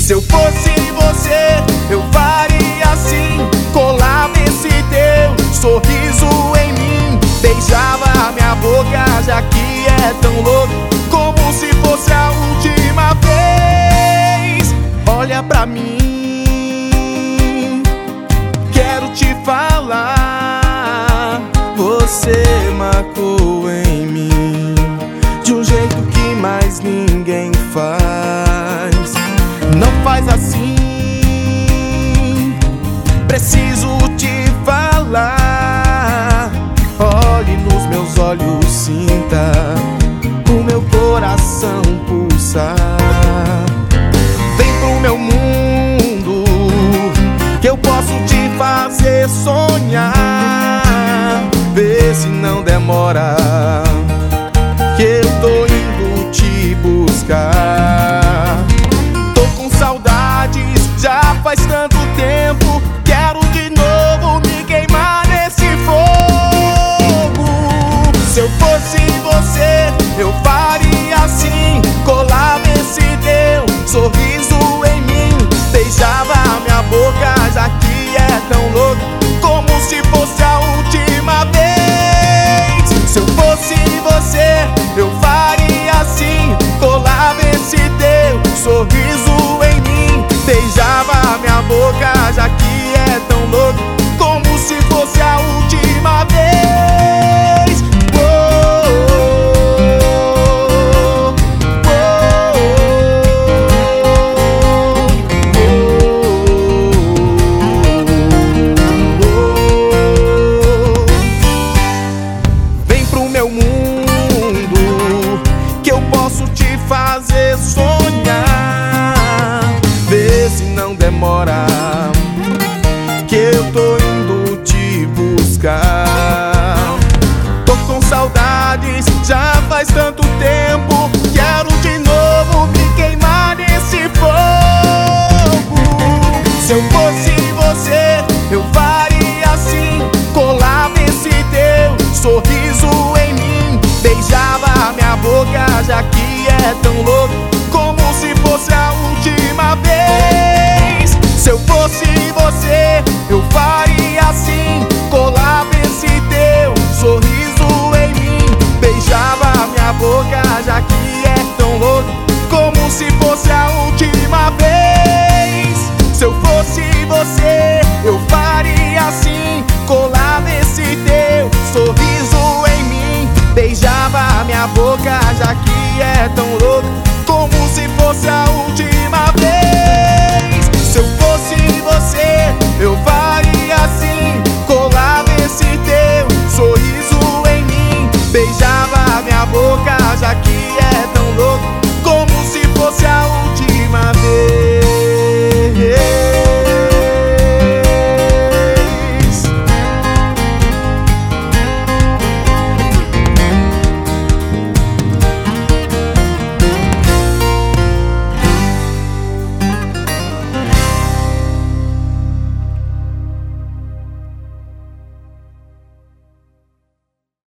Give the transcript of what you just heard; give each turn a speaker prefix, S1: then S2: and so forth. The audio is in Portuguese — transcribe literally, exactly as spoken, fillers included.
S1: Se eu fosse você, eu faria assim. Colava esse teu sorriso em mim, beijava a minha boca, já que é tão louco, como se fosse a última vez. Olha pra mim, quero te falar. Você marcou em mim de um jeito que mais ninguém faz. Não faz assim, preciso te falar. Olhe nos meus olhos, sinta o meu coração pulsar. Vem pro meu mundo, que eu posso te fazer sonhar. Vê se não demora, que eu tô indo te buscar.